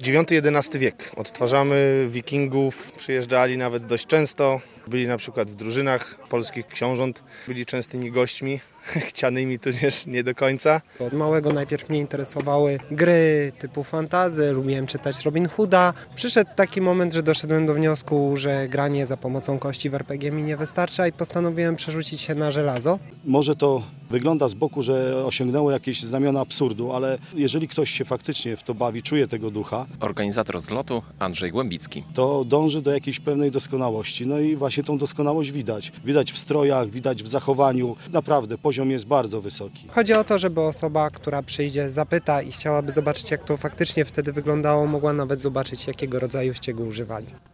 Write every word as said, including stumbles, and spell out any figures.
dziewiąty jedenasty wiek. Odtwarzamy wikingów, przyjeżdżali nawet dość często. Byli na przykład w drużynach polskich książąt, byli częstymi gośćmi, chcianymi tudzież nie do końca. Od małego najpierw mnie interesowały gry typu fantasy, lubiłem czytać Robin Hooda. Przyszedł taki moment, że doszedłem do wniosku, że granie za pomocą kości w er pe gie mi nie wystarcza i postanowiłem przerzucić się na żelazo. Może to wygląda z boku, że osiągnęło jakieś znamiona absurdu, ale jeżeli ktoś się faktycznie w to bawi, czuje tego ducha, Organizator zlotu Andrzej Głębicki. to dąży do jakiejś pewnej doskonałości. No i właśnie tą doskonałość widać. Widać w strojach, widać w zachowaniu. Naprawdę poziom jest bardzo wysoki. Chodzi o to, żeby osoba, która przyjdzie, zapyta i chciałaby zobaczyć, jak to faktycznie wtedy wyglądało, mogła nawet zobaczyć, jakiego rodzaju ściegu używali.